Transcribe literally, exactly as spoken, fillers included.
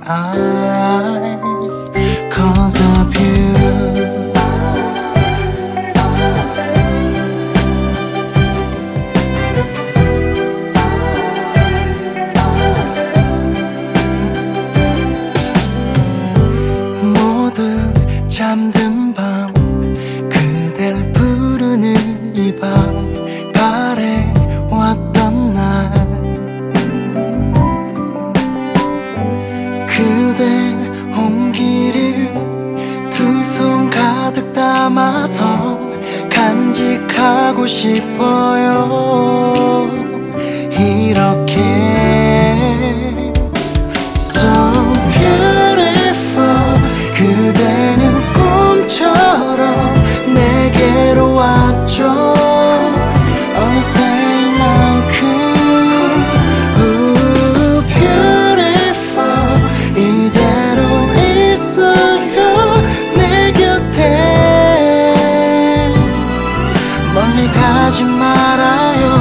eyes 'cause of you. 모두 잠든 밤 그댈 부르는 이 밤 바래왔던 날 그대 온기를 두 손 가득 담아서 간직하고 싶어요. 이렇게 So beautiful 그대는 꿈처럼 내게로 왔죠. 어느새 이만큼 Ooh, beautiful 이대로 있어요 내 곁에 멀리 가지 말아요.